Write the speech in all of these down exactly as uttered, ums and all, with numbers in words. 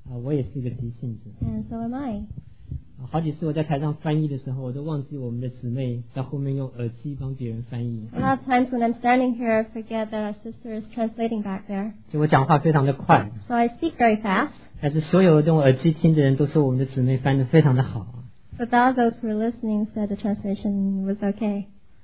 啊，我也是一个急性子。 And so am I. 好几次我在台上翻译的时候，我都忘记我们的姊妹在后面用耳机帮别人翻译。 A lot of times when I'm standing here, I forget that our sister is translating back there. 所以我讲话非常的快。 So I speak very fast. 但是所有用耳机听的人都说我们的姊妹翻得非常的好。 But all those who were listening said the translation was okay.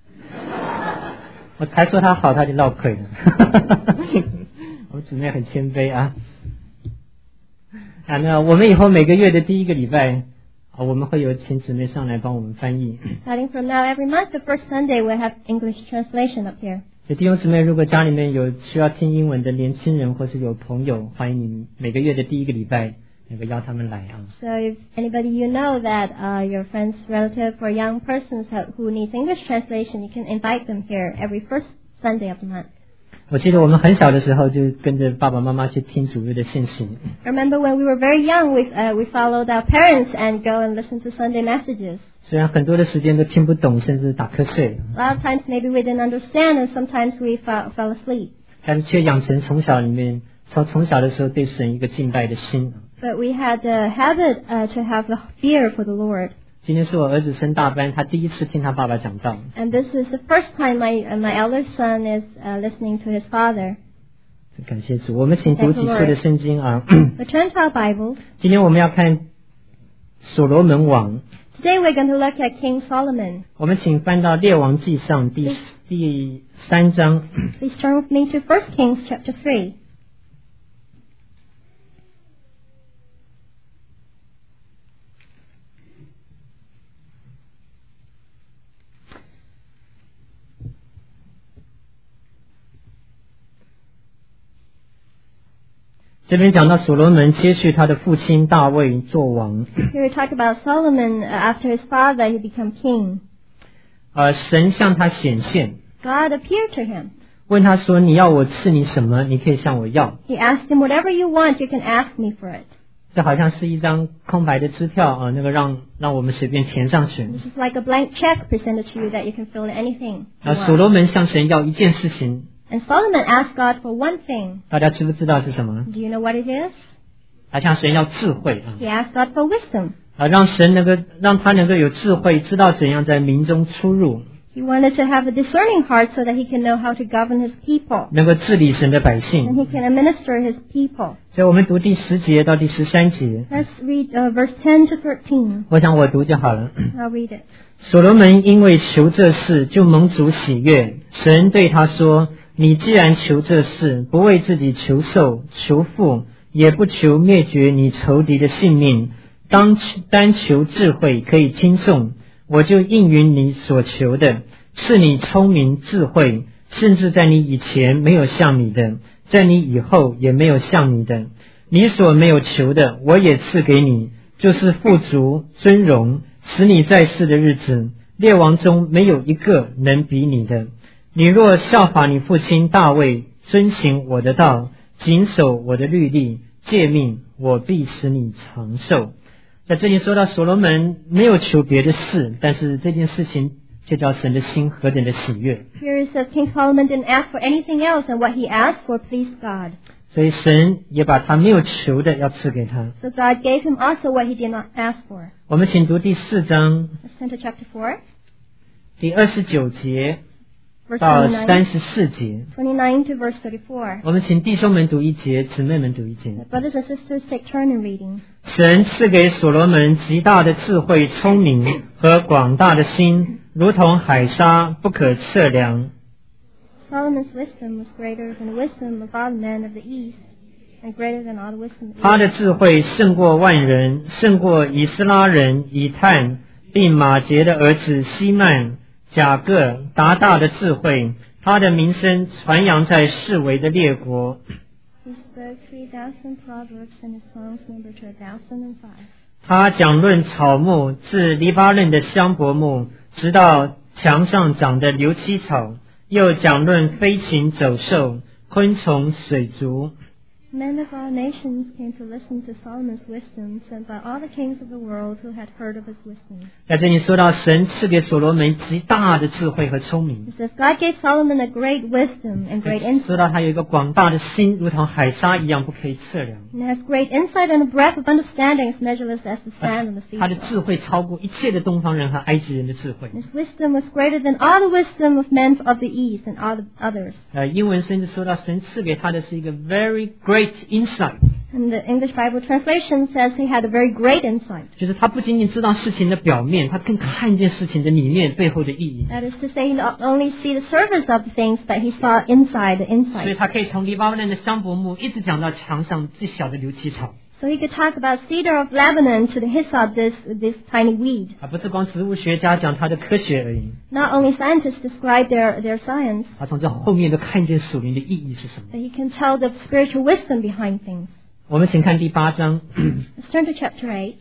我才说她好，她就落亏了。我们姊妹很谦卑啊。啊，那我们以后每个月的第一个礼拜。啊，我们会有请姊妹上来帮我们翻译。 Starting from now, every month, the first Sunday, we'll have English translation up here. 所以弟兄姊妹，如果家里面有需要听英文的年轻人，或是有朋友，欢迎你们每个月的第一个礼拜那个邀他们来啊。 So if anybody you know that uh, your friends, relative, or young persons who needs English translation, you can invite them here every first Sunday of the month. 我记得我们很小的时候就跟着爸爸妈妈去听主日的信息。 I remember when we were very young, we uh, we followed our parents and go and listen to Sunday messages. 虽然很多的时间都听不懂，甚至打瞌睡。 A lot of times maybe we didn't understand, and sometimes we fell, fell asleep. 但是却养成从小里面从从小的时候对神一个敬拜的心。 But we had the habit uh, to have the fear for the Lord. 今天是我儿子升大班，他第一次听他爸爸讲道。 And this is the first time my uh, my elder son is uh, listening to his father. 感谢主，我们请读几次的圣经啊。 We turn to our Bibles. 今天我们要看所罗门王。 Today we're going to look at King Solomon. 我们请翻到列王纪上第第三章。 Please turn with me to First Kings chapter three. 这边讲到所罗门接续他的父亲大卫做王。Here we talk about Solomon. Uh, after his father, he became king. 呃，神向他显现。 God appeared to him. 问他说：“你要我赐你什么？你可以向我要。” He asked him, "Whatever you want, you can ask me for it." 这好像是一张空白的支票啊，那个让让我们随便填上去。 This is like a blank check presented to you that you can fill in anything. 啊，所罗门向神要一件事情。 And Solomon asked God for one thing. 大家知不知道是什么？ Do you know what it is? 他向神要智慧啊。 He asked God for wisdom. 啊，让神能够让他能够有智慧，知道怎样在民中出入。 He wanted to have a discerning heart so that he can know how to govern his people. 能够治理神的百姓。 And he can administer his people. 所以我们读第十节到第十三节。 Let's read uh, verse ten to thirteen. 我想我读就好了。 I'll read it. 所罗门因为求这事，就蒙主喜悦。神对他说：“你既然求这事，不为自己求寿、求富，也不求灭绝你仇敌的性命，当单求智慧，可以听颂。我就应允你所求的，赐你聪明智慧，甚至在你以前没有像你的，在你以后也没有像你的。你所没有求的，我也赐给你，就是富足、尊荣，使你在世的日子，列王中没有一个能比你的。你若效法你父亲大卫，遵行我的道，谨守我的律例诫命，我必使你长寿。”在这里说到所罗门没有求别的事，但是这件事情却叫神的心何等的喜悦。 Here it says King Solomon didn't ask for anything else, and what he asked for pleased God. 所以神也把他没有求的要赐给他。 So God gave him also what he did not ask for. 我们请读第四章 Let's turn to chapter four. 第二十九节 Verse 到 twenty-nine, 三十四节。 twenty-nine to verse thirty-four. 我们请弟兄们读一节，姊妹们读一节。 Brothers and sisters, take turn in reading. 神赐给所罗门极大的智慧、聪明和广大的心，如同海沙不可测量。 Solomon's wisdom was greater than the wisdom of all men of the east, and greater than all the wisdom of the 他的 east. 智慧胜过万人，胜过以斯拉人以探，并马杰的儿子希曼、雅各、达大的智慧。他的名声传扬在四围的列国。 He spoke three thousand proverbs, and his songs numbered to a thousand and five. 他讲论草木，自黎巴嫩的香柏木，直到墙上长的硫漆草，又讲论飞禽走兽、昆虫、水族。 Men of all nations came to listen to Solomon's wisdom, sent by all the kings of the world who had heard of his wisdom. 在这里说到神赐给所罗门极大的智慧和聪明， It says God gave Solomon a great wisdom and great 说 insight. 到他有一个广大的心，如同海沙一样不可以测量。 And has great insight and a breadth of understanding as measureless as the sand on the 他的 seashore. 智慧超过一切的东方人和埃及人的智慧。 His wisdom was greater than all the wisdom of men of the east and all the others. 呃，英文甚至说到神赐给他的是一个 very great insight， And the English Bible translation says he had a very great insight. 就是他不仅仅知道事情的表面，他更看见事情的里面背后的意义。 That is to say, he not only see the surface of the things, but he saw inside the 所以 insight. 他可以从黎巴嫩的香柏木一直讲到墙上最小的硫漆草， So he could talk about cedar of Lebanon to the hyssop, this this tiny weed. 而不是光植物学家讲他的科学而已。 Not only scientists describe their, their science, 他从这后面都看见属灵的意义是什么。 but he can tell the spiritual wisdom behind things. 我们请看第八章 Let's turn to chapter eight.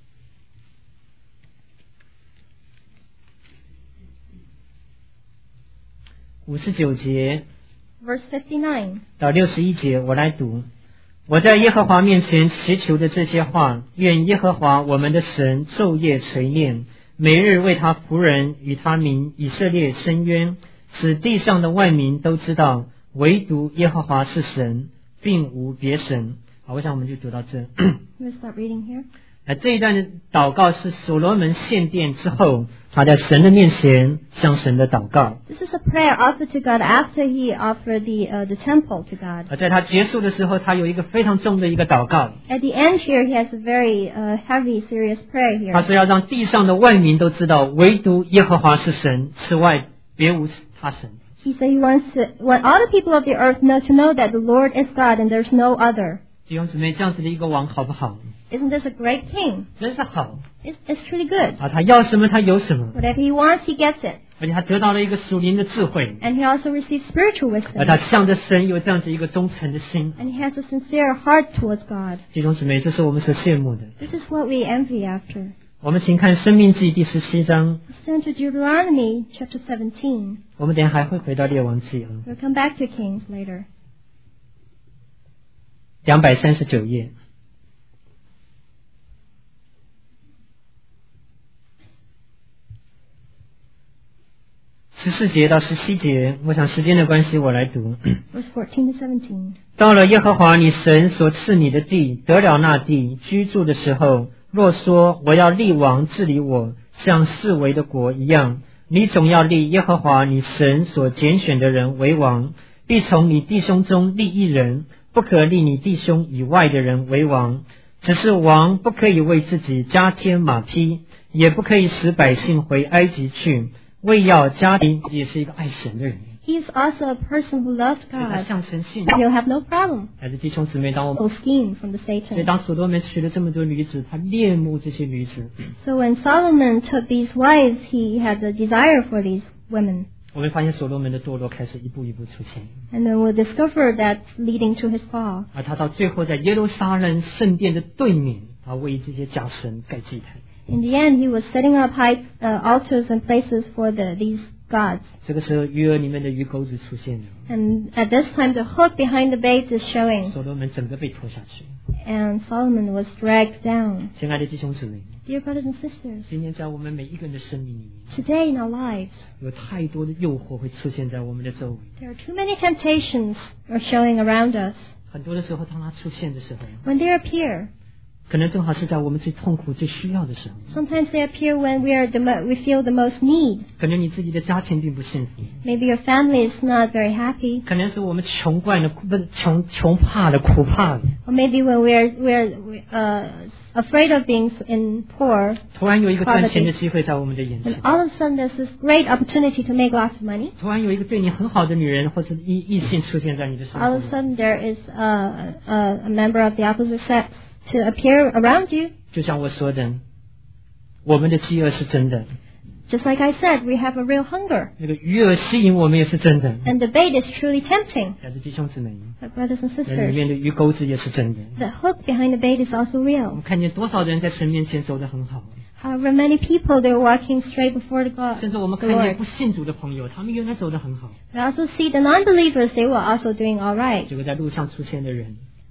五十九节 Verse fifty-nine. 到六十一节，我来读。我在耶和华面前祈求的这些话，愿耶和华我们的神昼夜垂念，每日为他仆人与他民以色列伸冤，使地上的万民都知道，唯独耶和华是神，并无别神。好，我想我们就读到这。 We'll stop reading here. 那这一段的祷告是所罗门献殿之后，他在神的面前向神的祷告。 This is a prayer offered to God after he offered the uh, the temple to God. 而在他结束的时候，他有一个非常重的一个祷告， At the end here, he has a very uh, heavy, serious prayer 他 here. 说要让地上的万民都知道，唯独耶和华是神，此外别无他神。 He said he wants to, want all the people of the earth know to know that the Lord is God and there's no other. 弟兄姊妹，这样子的一个王好不好？ Isn't this a great king? 真是好 It's, it's truly good. 啊！他要什么他有什么， Whatever he wants, he gets it. 而且他得到了一个属灵的智慧， And he also receives spiritual 而 wisdom. 他向着神有这样子一个忠诚的心。 And he has a sincere heart towards God. 弟兄姊妹，这是我们所羡慕的。 This is what we envy after. 我们请看《生命记》第十七章， Let's turn to Deuteronomy chapter seventeen. 我们等一下还会回到列王记啊， We'll come back to Kings later. 两百三十九页。十四节到十七节，我想时间的关系，我来读。 Verse fourteen to seventeen. 到了耶和华你神所赐你的地，得了那地居住的时候，若说我要立王治理我，像四围的国一样，你总要立耶和华你神所拣选的人为王，必从你弟兄中立一人，不可立你弟兄以外的人为王。只是王不可以为自己加添马匹，也不可以使百姓回埃及去，为要加添，也是一个爱神的人。 He is also a person who loves 所以他 God. 向神信。 He'll have no problem. 还是弟兄姊妹，当我们 No scheme from the 所以 Satan. 当所罗门娶了这么多女子，他恋慕这些女子。 So when Solomon took these wives, he had a desire for these women. 我们发现所罗门的堕落开始一步一步出现， And then we'll discover that leading to his fall. 而他到最后在耶路撒冷圣殿的对面，他为这些假神盖祭坛。 In the end, he was setting up high uh, altars and places for the, these gods. 这个时候，鱼儿里面的鱼钩子出现了， And at this time, the hook behind the bait is showing. 所罗门整个被拖下去。 And Solomon was dragged down. 亲爱的弟兄姊妹， Dear brothers and sisters, 今天在我们每一个人的生命里面， today in our lives, 有太多的诱惑会出现在我们的周围。 there are too many temptations are showing around us. 很多的时候，当它出现的时候， When they appear, 可能正好是在我们最痛苦、最需要的时候。 sometimes they appear when we are the mo- we feel the most need. 可能你自己的家庭并不幸福， Maybe your family is not very happy, 可能是我们穷惯了，不是穷穷怕了、苦怕了。 or maybe when we are we are uh, afraid of being in poor. 突然有一个赚钱的机会在我们的眼 And 前， all of a sudden, there's this great opportunity to make lots of money. 突然有一个对你很好的女人或者异异性出现在你的生活 All 里 of a，sudden, there is a, a, a member of the opposite sex to appear around you. 就像我说的，我们的饥饿是真的， Just like I said, we have a real hunger. 那个鱼饵吸引我们也是真的。 And the bait is truly tempting. 但是弟兄姊妹， But brothers and 那里面 sisters, 的鱼钩子也是真的。 the hook behind the bait is also 我 real. 们看见多少人在神面前走得很好， However, many people, they're walking straight before the God, 甚至我们 the 看见 Lord. 不信主的朋友，他们原来走得很好， We also see the non-believers, they were also doing all right. 结果在路上出现的人，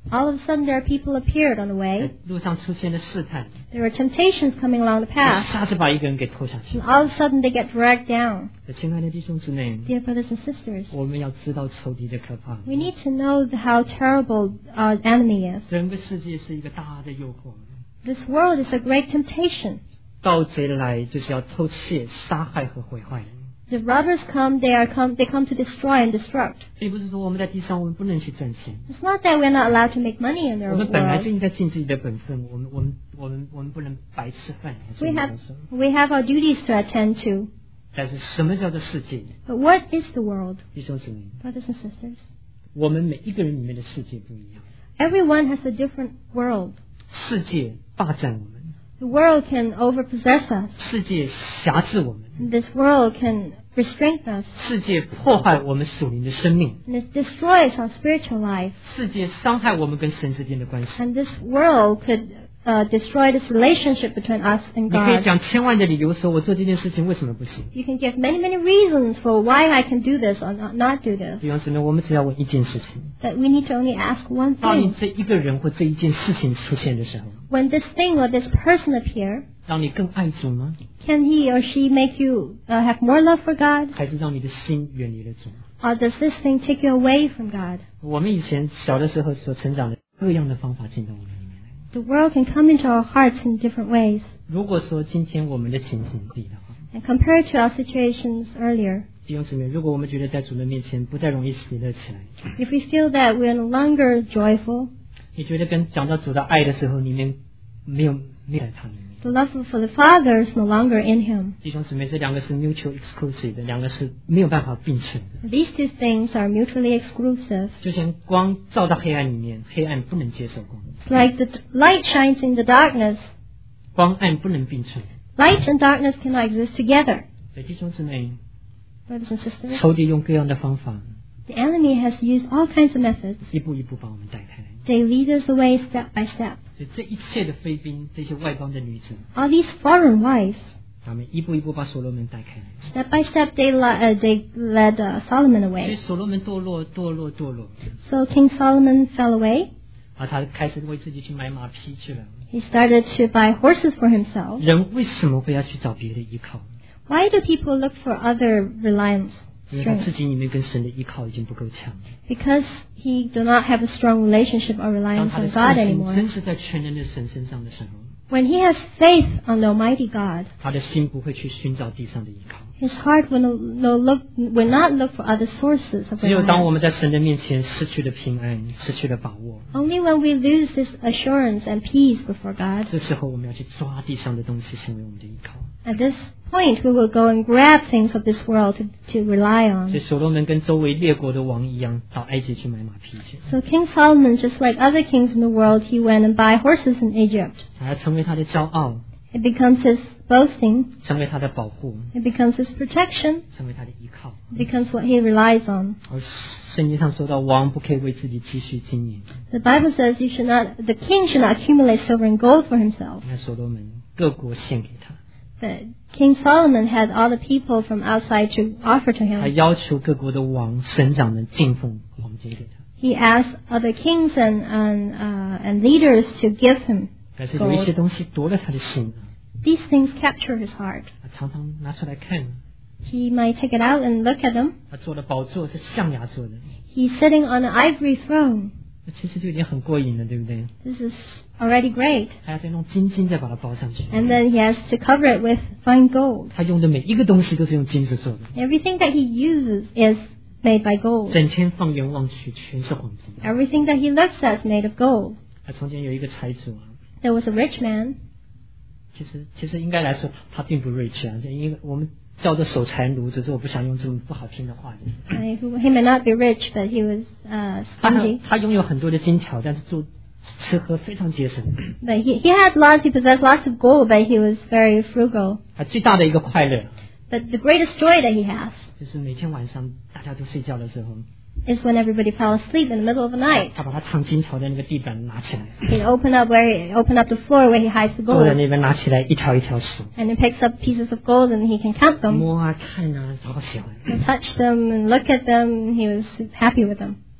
All of a sudden, there are people appeared on the 在 way. 路上出现了试探， There were temptations coming along the 一 path. 下子把一个人给拖下去 And。all of a sudden, they get dragged down. 亲爱的弟兄姊妹， Dear brothers and sisters, 我们要知道仇敌的可怕。 we need to know the- how terrible our enemy is. 整个世界是一个大的诱惑， This world is a great temptation. 盗贼来就是要偷窃、杀害和毁坏。 The robbers come, they are come, they come to destroy and destruct. 并不是说我们在地上我们不能去挣钱， It's not that we're not allowed to make money in 我 the 们本来就 world. 应该尽自己的本分，我们我们我们我们不能白吃饭。 We have, we have our duties to attend to. 但是什么叫做世界？ But what is the world, 弟兄姊妹， brothers and sisters? 我们每一个人里面的世界不一样， Everyone has a different world. 世界霸占我们， The world can overpossess us. 世界辖制我们， And this world can restrain us. 世界破坏我们属灵的生命， And it destroys our spiritual life. 世界伤害我们跟神之间的关系。 And this world could uh, destroy this relationship between us and 你可以 God. 讲千万的理由说，我做这件事情为什么不行？ You can give many, many reasons for why I can do this or not, not do this. 弟兄姊妹，我们只要问一件事情： That we need to only ask one 当你 thing. 这一个人或这一件事情出现的时候， When this thing or this person appear, 让你更爱主吗？ can he or she make you uh, have more love for God? 还是让你的心远离了主？ Or does this thing take you away from God? 我们以前小的时候所成长的各样的方法进到我们里面来。 The world can come into our hearts in different ways. 如果说今天我们的情形比的话， And compared to our situations earlier, 弟兄姊妹，如果我们觉得在主的面前不再容易喜乐起来， if we feel that we are no longer joyful, 你觉得跟讲到主的爱的时候，里面没有没有在它里面。 the love for the Father is no longer in Him. 弟兄姊妹，这两个是 mutual exclusive 的，两个是没有办法并存的。 These two things are mutually exclusive. 就像光照到黑暗里面，黑暗不能接受光， It's like the light shines in the darkness. 光暗不能并存。 Light and darkness cannot exist together. 所以弟兄姊妹， Brothers and sisters, 仇敌用各样的方法， the enemy has used all kinds of methods. 一步一步把我们带开来。 They lead us away step by step. 所以这一切的妃嫔，这些外邦的女子， All these foreign wives, 他们一步一步把所罗门带开来。 step by step, they, le- uh, they led uh, Solomon 所以 away. 所罗门堕落，堕落，堕落， So King Solomon fell away. 啊，他开始为自己去买马匹去了。 He started to buy horses for himself. 人为什么会要去找别的依靠？ Why do people look for other reliance? 因为他自 Strength? 己里面跟神的依靠已经不够强。 Because he do not have a strong relationship or 当 reliance 他的 on God 信心 anymore. 真是在全能的神身上的时候， When he has faith on the Almighty God, 他的心不会去寻找地上的依靠。 his heart will, no, no look, will not look for other sources of 只有当我 reliance. 们在神的面前失去了平安，失去了把握， Only when we lose this assurance and peace before God, 这时候我们要去抓地上的东西成为我们的依靠。 at this point we will go and grab things of this world to, to rely 所以 on. 所罗门跟周围列国的王一样，到埃及去买马匹去， So King Solomon, just like other kings in the world, he went and buy horses in Egypt. 还成为他的骄傲， It becomes his boasting. 成为他的保护， It becomes his protection. 成为他的依靠。 It becomes what he relies on. 而圣经上说到，王不可以为自己积蓄金银。 The Bible says you should not, the king should not accumulate silver and gold for himself. 你看所罗门各国献给他， But King Solomon had all the people from outside to offer to 还 him. 要求各国的王、省长们进奉黄金给他。 He asked other kings and and, uh, and leaders to give him 但是有一些 gold. 东西夺了他的心， These things capture his heart. 他常常拿出来看。 He might take it out and look at them. 他做的宝座是象牙做的， He's sitting on an ivory throne. 那其实就已经很过瘾了，对不对？ This is already great. 还要再弄金金再把它包上去。 And then he has to cover it with fine gold. 他用的每一个东西都是用金子做的， Everything that he uses is made by gold. 整天放眼望去全是黄金。 Everything that he looks at is made of gold. 他从前有一个财主啊， There was a rich man. 其实其实应该来说他他并不 rich 啊，就因为我们叫做守财奴，只是我不想用这么不好听的话，就是 Uh, who- he may not be rich, but he was uh, 他 stingy. 他拥有很多的金条，但是做吃喝非常节省。 But he, he had lots, he possessed lots of gold, but he was very frugal. 他最大的一个快乐 But the greatest joy that he has 就是每天晚上大家都睡觉的时候， is when everybody fell asleep in the middle of the night. 他把他藏金条的那个地板拿起来， He'd open up where he, open up the floor where he hides the 坐在 gold, 那边拿起来一条一条数， and he picks up pieces of gold and he can count them, 摸啊看啊，好喜欢。 and touch them and look at them. He was happy with them.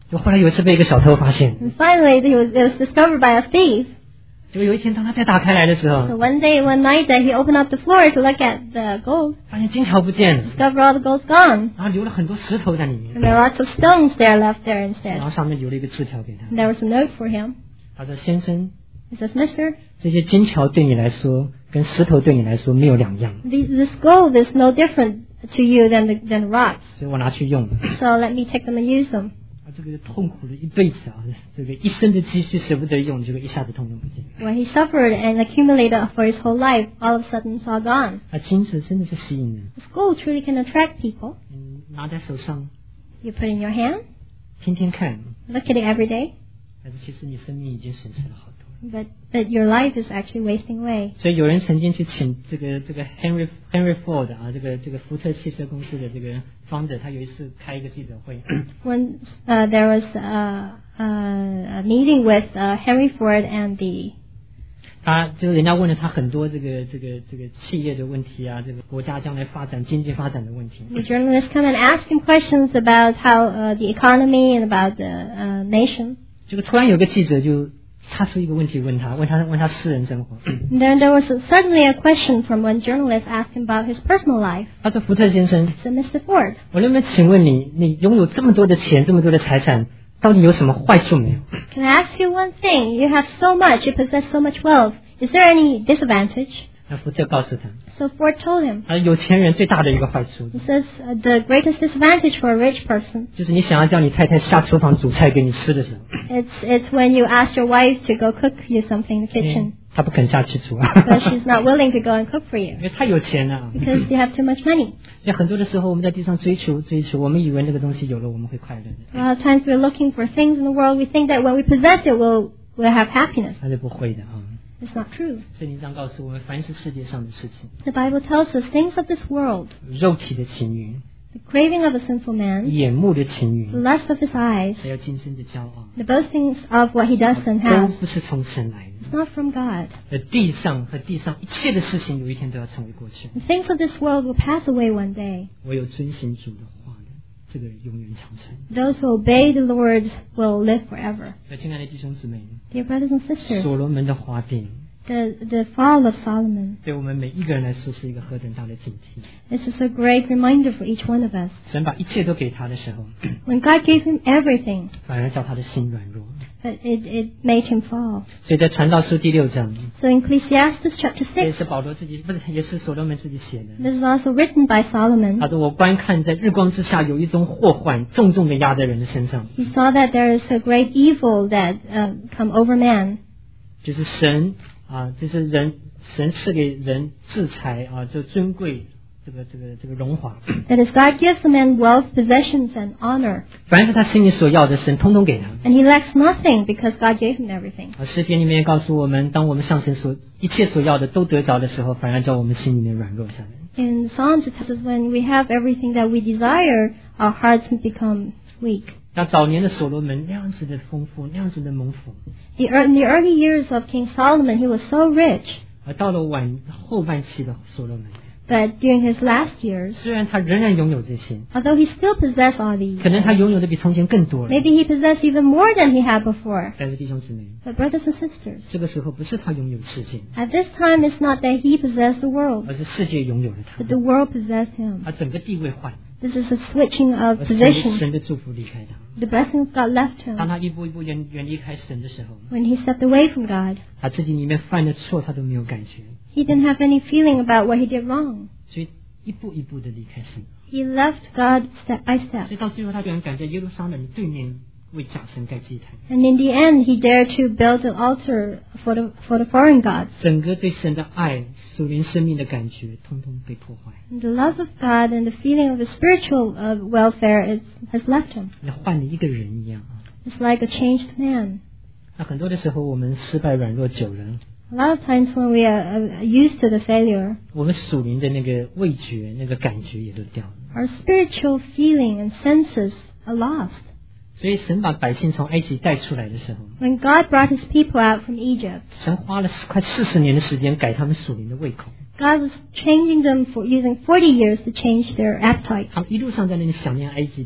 就后来有一次被一个小偷发现， And finally, it was, it was discovered by a thief. 结果有一天当他再打开来的时 So 候， one day, one night, that he opened up the floor to look at the gold, 发现金条不见了， discovered all the gold's gone. 然后留了很多石头在里 And 面， there are lots of stones there left there 然 instead. 后上面留了一个字条给他， And there was a note for him. 他说：“先生， He says, Mister, 这些金条对你来说跟石头对你来说没有两样， this, this gold is no different to you than the, than rocks. 所以我拿去用了。 So let me take them and use them. 啊，这个痛苦了一辈子啊，这个一生的积蓄舍不得用，结果一下子通通不见。 What he suffered and accumulated for his whole life, all of a sudden it's all gone. 啊，金子真的是吸引人， This gold truly can attract people. 嗯，拿在手上， You put it in your hand, 天天看， look at it every day, 但是其实你生命已经损失了好多。 but, but your life is actually wasting away. 所以有人曾经去请这个这个 Henry Henry Ford 啊，这个这个福特汽车公司的这个 founder， 他有一次开一个记者会， When uh, there was uh, uh, a meeting with uh, Henry Ford and the 他就是人家问了他很多这个这个这个企业的问题啊，这个国家将来发展、经济发展的问题。 the journalists come and ask him questions about how uh, the economy and about the uh, nation. 结果突然有个记者就插出一个问题问他，问他问他私人生活。 And then there was suddenly a question from one journalist asked him about his personal life. 他说：“福特先生， So, Mister Ford, 我能不能请问你，你拥有这么多的钱，这么多的财产，到底有什么坏处没有？” can I ask you one thing? You have so much, you possess so much wealth. Is there any disadvantage? 那福特告诉他， So Ford told him. 啊，有钱人最大的一个坏处 He says uh, the greatest disadvantage for a rich person 就是你想要叫你太太下厨房煮菜给你吃的时候， it's it's when you ask your wife to go cook you something in the kitchen, 她不肯下去煮啊， but she's not willing to go and cook for 因 you 为太有钱了。 because you have too much money. 所以很多的时候，我们在地上追求追求，我们以为那个东西有了我们会快乐的， A lot of times we're looking for things in the world. We think that when we possess it, we'll we'll have happiness. 那是不会的啊。 It's not true. 圣经上告诉我们，凡是世界上的事情， The Bible tells us things of this world, 肉体的情欲、 the craving of a sinful man, 眼目的情欲 the，lust of his eyes, 还有今生的骄傲， the boastings of what he does and 都 has. 不是从神来的。 It's not from God. 而地上和地上一切的事情，有一天都要成为过去。 The things of this world will pass away one day. 唯有遵行主的话的，这个永远长存。 Those who obey the Lord will live forever. 那亲爱的弟兄姊妹， Dear brothers and sisters, 所罗门的花殿， the, the fall of Solomon, 对我们每一个人来说是一个何等大的警惕。 this is a great reminder for each one of us. 神把一切都给他的时候， When God gave him everything, 反而叫他的心软弱。 but it, it made him fall. 所以在传道书第六章， So in Ecclesiastes chapter 这也 six, 是保罗自己，不是也是所罗门自己写的。 this is also written by Solomon. 他说：“我观看在日光之下有一种祸患，重重的压在人的身上， He saw that there is a great evil that uh, come over man. 就是神啊，就是人神赐给人制裁啊，就尊贵这个这个这个荣华， That is, God gives a man wealth, possessions, and honor, 凡是他心里所要的，神通通给他。” and he lacks nothing because God gave him everything. 啊，诗篇里面也告诉我们，当我们向神所一切所要的都得着的时候，反而叫我们心里面软弱下来。 In Psalms, it tells us when we have everything that we desire, our hearts become weak. 像早年的所罗门那样子的丰富，那样子的蒙福， The, ear- in the early years of King Solomon, he was so rich, 而到了晚后半期的所罗门， but during his last years, 虽然他仍然拥有这些， although he still possessed all these, 可能他拥有的比从前更多了。 maybe he possessed even more than he had before. 但是弟兄姊妹， But brothers and sisters, 这个时候不是他拥有世界， at this time, it's not that he possessed the world, 而是世界拥有了他 but，the world possessed him. 他整个地位换了， This is a switching of 而神的 position. 神的祝福离开他。 The blessing of God left 当 him 他一步一步远远离开神的时候， when he stepped away from God. 他自己里面犯的错他都没有感觉， He didn't have any feeling about what he did wrong. 所以一步一步的离开神。 He left God step by 所 step. 以到最后，他居然敢在耶路撒冷对面为假神盖祭坛， And in the end, he dared to build an altar for the, for the foreign gods. 整个对神的爱、属灵生命的感觉，通通被破坏。 And the love of God and the feeling of the spiritual uh, welfare is, has left him. 那换了一个人一样啊。 It's like a changed man. 那很多的时候，我们失败软弱久了， A lot of times when we are uh, used to the failure, 我们属灵的那个味觉、那个感觉也都掉了。 our spiritual feeling and senses are lost. 所以神把百姓从埃及带出来的时候， When God brought his people out from Egypt, 神花了快四十年的时间改他们属灵的胃口。 God was changing them for using forty years to change their appetite. 他们一路上在那里想念埃及的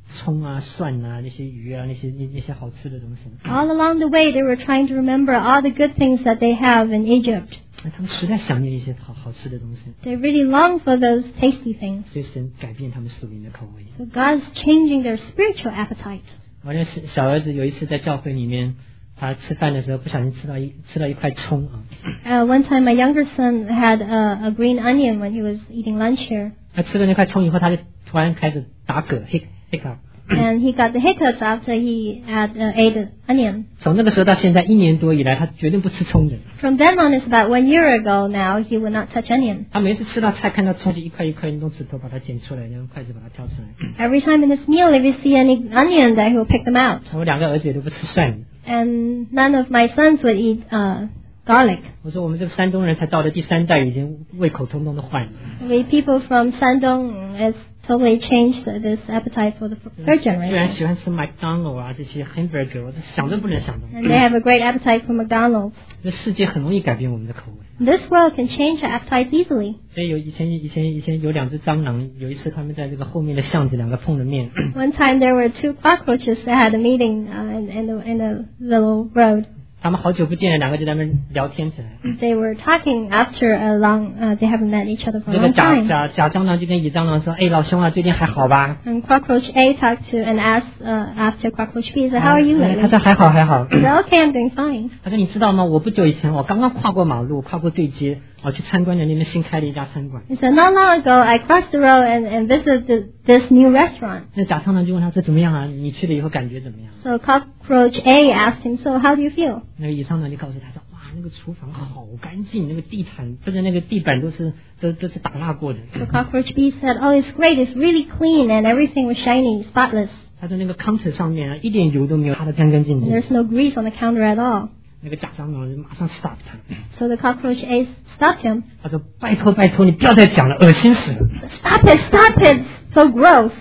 葱啊、蒜啊、那些鱼啊、那些那那些好吃的东西。 All along the way, they were trying to remember all the good things that they have in Egypt. 他们实在想念一些好好吃的东西， They really long for those tasty things. 所以神改变他们属灵的口味。 So God is changing their spiritual appetite. 我那是小儿子有一次在教会里面，他吃饭的时候不小心吃到一吃到一块葱啊， Uh, one time, my younger son had a, a green onion when he was eating lunch here. 他吃了那块葱以后，他就突然开始打嗝 hic hiccup。 And he got the hiccups after he had uh, ate an onion. 从那个时候到现在一年多以来，他绝对不吃葱的。 From then on, it's about one year ago now, he would not touch onion. 他每次吃到菜看到葱就一块一块用指头把它剪出来，用筷子把它挑出来。 Every time in his meal, if he see any onion, that he will pick them out. 我两个儿子也都不吃蒜。 And none of my sons would eat uh, garlic. 我说我们这个山东人才到了第三代，已经胃口通通的坏了。 We people from Shandong has totally changed this appetite for the third 虽然 generation. 喜欢吃麦当劳啊这些 hamburger， 我这想都不能想到。 And they have a great appetite for McDonald's. 这世界很容易改变我们的口味。 This world can change our appetite easily. 所以有以前以前以前有两只蟑螂，有一次他们在这个后面的巷子两个碰了面。 One time there were two cockroaches that had a meeting uh, in, in, the, in a little road. 他们好久不见了，两个就在那边聊天起来。 They were talking after a long, uh, they haven't met each other for a 那个 long 假 time. 假假蟑螂就跟乙蟑螂说：“哎，老兄啊，最近还好吧？” And cockroach A talked to and asked uh, after cockroach B, said, "How are you 哎 lately?" 他说：“还好还好。” He said, "Okay, I'm doing fine." 他说：“你知道吗？我不久以前我刚刚跨过马路，跨过对街，我去参观了那边新开的一家餐馆。” He said, "Not long ago, I crossed the road and, and visited this new restaurant." 那假蟑螂就问他说：“怎么样啊？你去了以后感觉怎么样 So cockroach A asked him, "So how do you feel?" ？” 那个乙蟑螂就告诉他说：“哇，那个厨房好干净，那个地毯不是那个地板都是都都是打蜡过的。” So cockroach B said, "Oh, it's great. It's really clean and everything was shiny, spotless. 他说那个 counter 上面啊一点油都没有，擦得干干净净。 There's no grease on the counter at all." 那个假蟑螂就马上 stop 他， So the cockroach A stopped him. 他说：“拜托拜托，你不要再讲了，恶心死了。” "Stop it! Stop it! So gross."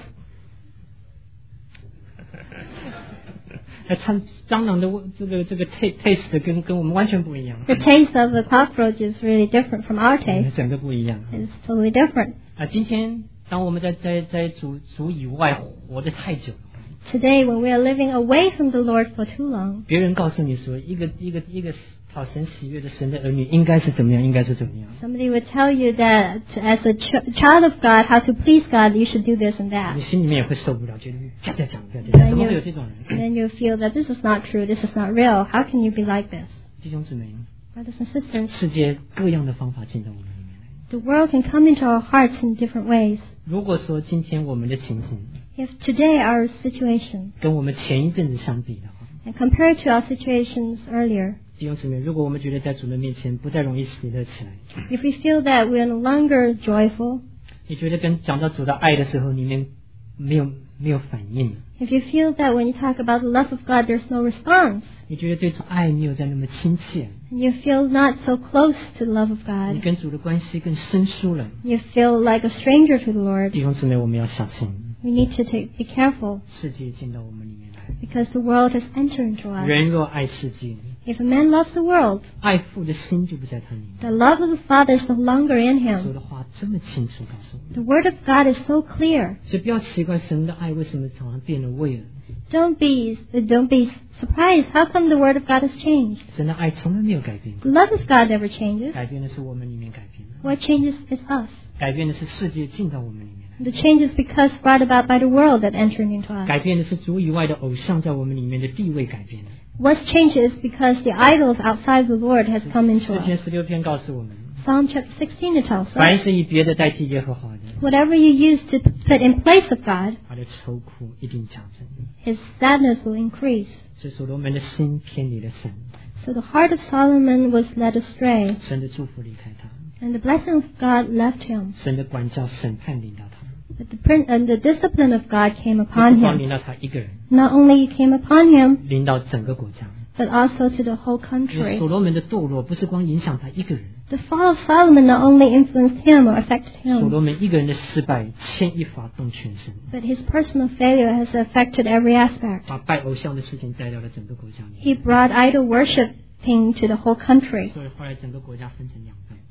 那蟑蟑螂的味这个这个 taste taste 跟跟我们完全不一样， The taste of the cockroach is really different from our taste. 整个不一样 It's totally different. 啊！今天当我们在在在主主以外活得太久， Today, when we are living away from the Lord for too long, 别人告诉你说一个一个一个讨神喜悦的神的儿女应该是怎么样，应该是怎么样， somebody would tell you that to, as a ch- child of God, how to please God, you should do this and that. 你心里面也会受不了，觉得不要再讲，不要再讲，怎么会有这种人？ And then you feel that this is not true, this is not real. How can you be like this? 弟兄姊妹， Brothers and sisters, 世界各样的方法进到我们里面来。 the world can come into our hearts in different ways. 如果说今天我们的情形 If today our situation, 跟我们前一阵子相比的话， and compared to our situations earlier, 弟兄姊妹，如果我们觉得在主的面前不再容易喜乐起来， if we feel that we are no longer joyful, 你觉得跟讲到主的爱的时候，里面没有没有反应， if you feel that when you talk about the love of God, there's no response, 你觉得对主爱没有在那么亲切， and you feel not so close to the love of 你 God, 跟主的关系更生疏了， you feel like a stranger to the Lord, 弟兄姊妹，我们要小心， we need to take, be careful 世界进到我们里面来。 because the world has entered into us. 人若爱世界， If a man loves the world, 爱父的心就不在他里面。 the love of the Father is no longer in 主 him. 的话这么清楚告诉我们， The word of God is so clear. 所以不要奇怪神的爱为什么常常变了味了。 Don't be, don't be surprised. How come the word of God has changed? 神的爱从来没有改变 The 过， love of God never changes. 改变的是我们里面改变了， What changes is us. 改变的是世界进到我们里面来， The change is because brought about by the world that entered into us. 改变的是主以外的偶像在我们里面的地位改变了。 What's changed is because the idols outside the Lord has come into 诗篇 us. 十六篇告诉我们， Psalm chapter sixteen it tells 凡 us, 是以别的代替耶和华的， whatever you use to put in place of God, 他的愁苦一定加增。 his sadness will increase. 所以所罗门的心偏离了神， So the heart of Solomon was led astray, 神的祝福离开他， and the blessing of God left him. 神的管教审判领到他， But the, prin- and the discipline of God came 不 upon 是光 him. 领到他一个人， Not only came upon him, 领到整个国家。 but also to the whole 因为 country. 所罗门的堕落不是光影响他一个人， The fall of Solomon not only influenced him or affected 所 him, 罗门一个人的失败牵一发动全身， but his personal failure has affected every aspect. 把拜偶像的事情带到了整个国家里 He 面， brought idol worshiping to the whole country. 所以后来整个国家分成两半，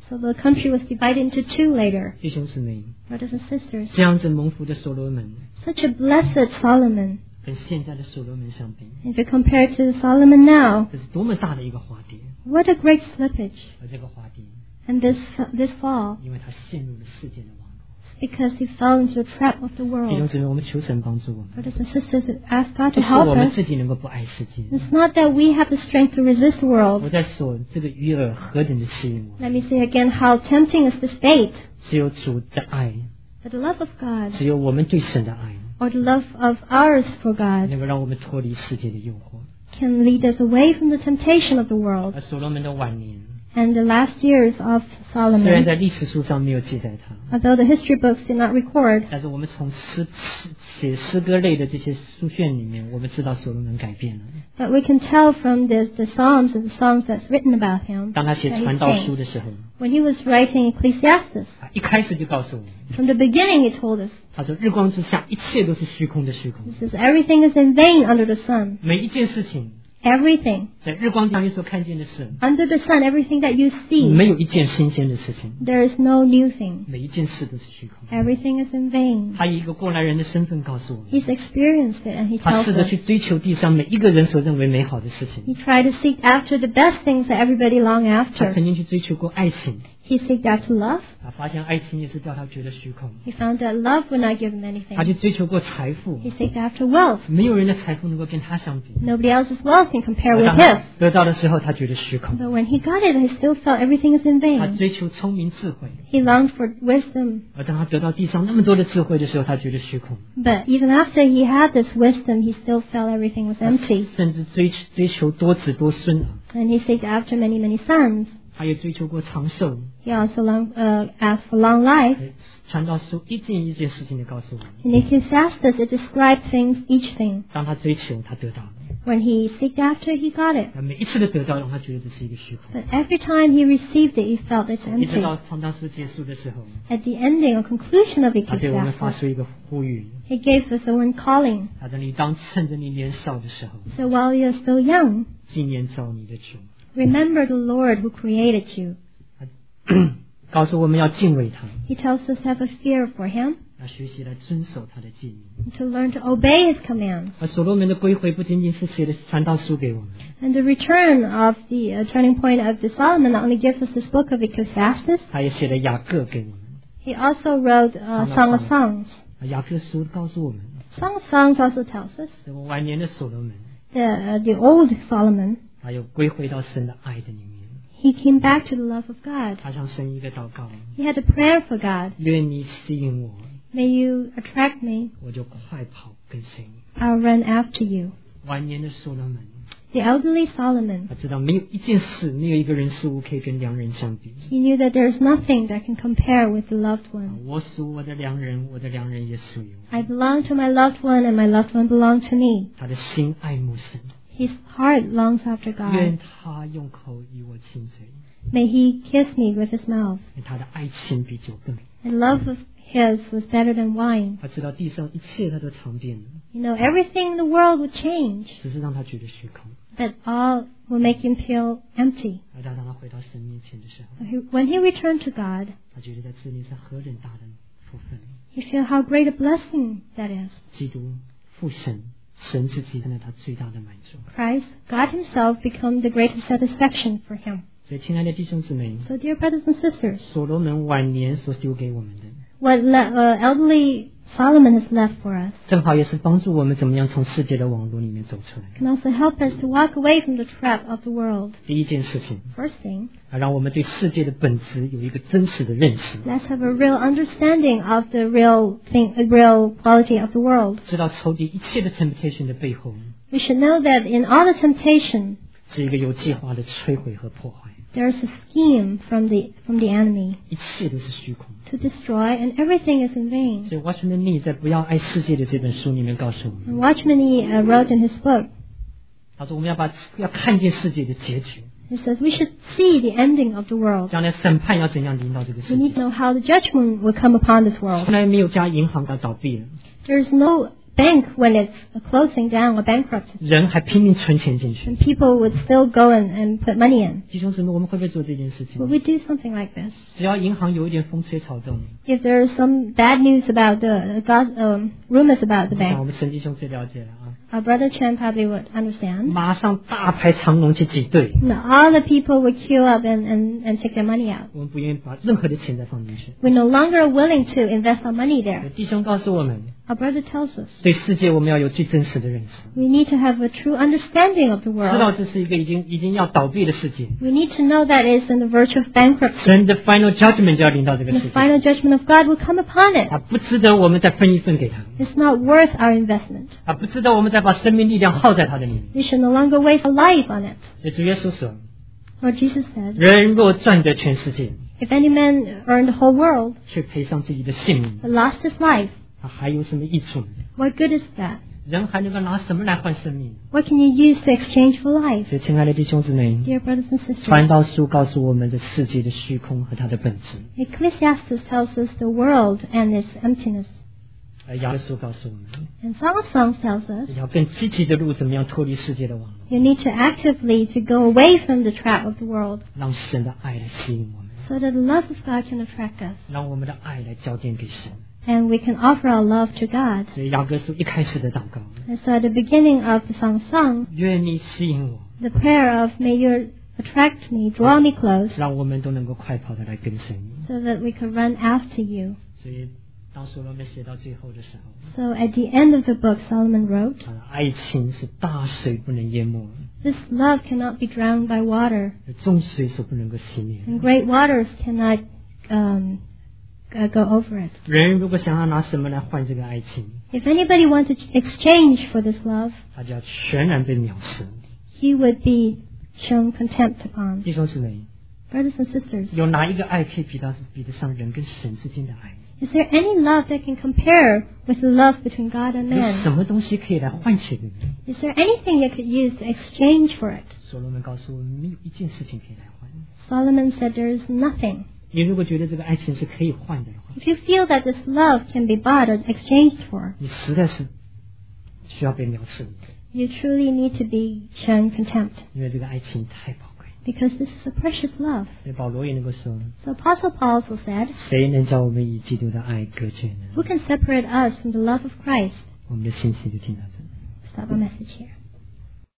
So the country was divided into two later. 弟兄姊妹， Brothers and sisters, 这样子蒙福的所罗门， such a blessed Solomon. 跟现在的所罗门相比， If you compare it to Solomon now, 这是多么大的一个滑跌！ what a great slippage. 而这个滑跌， And this this fall, 因为他陷入了世界的网络。 because he fell into the trap of the 弟兄 world. 姊妹，我们求神帮助我们， Brothers and sisters, ask God 不 to 是 help 我们 us. 自己能够不爱世界。 It's not that we have the strength to resist the 我 world. 在说这个鱼饵何等的吸引我， Let me say again how tempting is this bait. 只有主的爱， But the love of God, 只有我们对神的爱， or the love of ours for God, 能够让我们脱离世界的诱惑。 can lead us away from the temptation of the world. 而所罗门的晚年， And the last years of 虽然 Solomon, 在历史书上没有记载他， although the history books did not record, 但是我们从诗诗写诗歌类的这些书卷里面，我们知道所罗门改变了。 but we can tell from the, the Psalms and the songs that's written about him 当他写 that 传 he 道书 changed. 的时候， When he was writing Ecclesiastes, 他一开始就告诉我们， from the beginning he told us, 他说日光之下一切都是虚空的虚空， he says, everything is in vain under the sun. 每一件事情 Everything. 在日光下你所看见的事， Under the sun, everything that you see, 没有一件新鲜的事情， there is no new thing. 每一件事都是虚空。 Everything is in vain. 他以一个过来人的身份告诉我们， He's experienced it and he 他 tells 试着 us. 去追求地上每一个人所认为美好的事情。 He tried to seek after the best things that everybody long 他 after. 曾经去追求过爱情， He seeked after love. 他发现爱情也是叫他觉得虚空。 He found that love would not give him 他 anything. 去追求过财富， He seeked after wealth. 没有人的财富能够跟他相比。 Nobody else's wealth can compare 而 with 当 his. 他得到的时候，他觉得虚空。 But when he got it, he still felt everything is in 他 vain. 追求聪明智慧， He longed for wisdom. 而当他得到地上那么多的智慧的时候，他觉得虚空。 But even after he had this wisdom, he still felt everything was empty. 甚至追追求多子多孙， And he seeked after many, many sons. 他也追求过长寿。 He also long, uh, asked for long life. 传道书一件一件事情的告诉我们， In Ecclesiastes, it described things, each thing. 当他追求，他得到了。 When he seeked after, he got it. 而每一次的得到，让他觉得这是一个虚空。 But every time he received it, he felt it's 一直 empty. 到传道书结束的时候， At the ending or conclusion of 他对我们发 Ecclesiastes, 出一个呼吁， he gave us the one calling. 他说：“你当趁着你年少的时候， So while you're still young, 纪念造你的主。 remember the Lord who created you. ” 告诉我们要敬畏他， He tells us to have a fear for him 要学习来遵守他的诫命。 and to learn to obey his commands. 而所罗门的归回不仅仅是写的传道书给我们， And the return of the uh, turning point of the Solomon not only gives us this book of Ecclesiastes, 他也写了雅各给我们。 he also wrote uh, Song of Songs. 雅各书告诉我们， Song of Songs also tells us 这个晚年的所罗门， the, uh, the old Solomon, 他又归回到神的爱的里面。 he came back to the love of God. 他向神一个祷告： He had a prayer for God. 愿你吸引我， May you attract me. 我就快跑跟随你。 I'll run after you. 晚年的所罗门， The elderly Solomon, 他知道没有一件事，没有一个人事物可以跟良人相比。 he knew that there is nothing that can compare with the loved one. 我属我的良人，我的良人也属于我。 I belong to my loved one and my loved one belong to me. 他的心爱慕神， His heart longs after 愿 God. 他用口与我亲嘴， May he kiss me with his mouth. 愿他的爱情比酒更美。 And love of his was better than wine. 他知道地上一切他都尝遍了， You know, everything in the world would change, 只是让他觉得虚空。 but all will make him feel empty. 而当他回到神面前的时候， He- When he returned to God, 他觉得在这里是何等大的福分。 he felt how great a blessing that is. 基督父神，神自己成了他最大的满足。 Christ, God himself, become the greatest satisfaction for him. 所以，亲爱的弟兄姊妹， So, dear brothers and sisters, 所罗门晚年所留给我们的， what le- uh, elderly Solomon has left for us 正好也是帮助我们怎么样从世界的网络里面走出来。 can also help us to walk away from the trap of the world. 第一件事情， First thing, 啊，让我们对世界的本质有一个真实的认识， let's have a real understanding of the real thing, the real quality of the world. 知道仇敌一切的 temptation 的背后， We should know that in all the temptation, 是一个有计划的摧毁和破坏， there is a scheme from the from the enemy 一切都是虚空。 to destroy, and everything is in vain. 所以 Watchman Nee 在《不要爱世界》的这本书里面告诉我们， And Watchman Nee uh, wrote in his book, 他说我们要把要看见世界的结局， he says we should see the ending of the world. 将来审判要怎样临到这个 We 世 need 界。 to know how the judgment will come upon this world. 从来没有家银行它倒闭了， There is no bank when it's closing down or bankrupt, 人还拼命存钱进去。 and people would still go and, and put money in. 弟兄姊妹，我们会不会做这件事 Would 情？ we do something like this? 只要银行有一点风吹草动， If there is some bad news about the God, um, rumors about the 我想 bank, 我们神弟兄最了解了啊， our brother Chen probably would understand. 马上大排长龙去挤兑。 Now, all the people would queue up and, and, and take their money out. 我们不愿意把任何的钱再放进去。 We're no longer willing to invest our money there. 弟兄告诉我们， Our brother tells us 对世界我们要有最真实的认识， we need to have a true understanding of the 知道 world. 这是一个已经已经要倒闭的世界， We need to know that it's in the verge of bankruptcy. 神的 final judgment 就要临到这个 The 世界， final judgment of God will come upon it. 他不值得我们再分一份给他， It's not worth our investment. 他不值得我们再把生命力量耗在他的里面。 We should no longer waste our life on it. 所以主耶稣说， Lord Jesus said, 人若赚得全世界， if any man earned the whole world 却赔上自己的性命， but lost his life, 他还有什么益处呢？ what good is that? 人还能够拿什么来换生命？ What can you use to exchange for life? 所以，亲爱的弟兄姊妹， Dear brothers and sisters, 传道书告诉我们这世界的虚空和它的本质， Ecclesiastes tells us the world and its emptiness. 而雅各书告诉我们， And Song of Songs tells us 要更积极的路，怎么样脱离世界的网络， you need to actively to go away from the trap of the world 让神的爱来吸引我们， so that the love of God can attract us 让我们的爱来交奠给神。 and we can offer our love to God. 所以雅各书一开始的祷告， And so at the beginning of the Song of Song, 愿你吸引我， the prayer of may you attract me, draw me close 让我们都能够快跑的来跟随你。 so that we can run after you. 所以，当所罗门写到最后的时候， So at the end of the book, Solomon wrote, 他的爱情是大水不能淹没， this love cannot be drowned by water, 众水所不能够熄灭。 and great waters cannot um, uh, go over it. 人如果想要拿什么来换这个爱情， If anybody wants to exchange for this love, 他就要全然被藐视。 he would be shown contempt upon. 弟兄姊妹， Brothers and sisters, 有哪一个爱可以比到比得上人跟神之间的爱？ is there any love that can compare with the love between God and 有 man? 什么东西可以来换取的呢？ Is there anything you could use to exchange for it? 所罗门告诉我们，没有一件事情可以来换。 Solomon said there is nothing. 你如果觉得这个爱情是可以换的话， If you feel that this love can be bought or exchanged for, 你实在是需要被藐视， you truly need to be shown contempt 因为这个爱情太宝贵。 because this is a precious love. 所以保罗也能够说， So Apostle Paul also said, 谁能叫我们与基督的爱隔绝呢？ who can separate us from the love of Christ? 我们的信息就听到这里。 Stop our message here.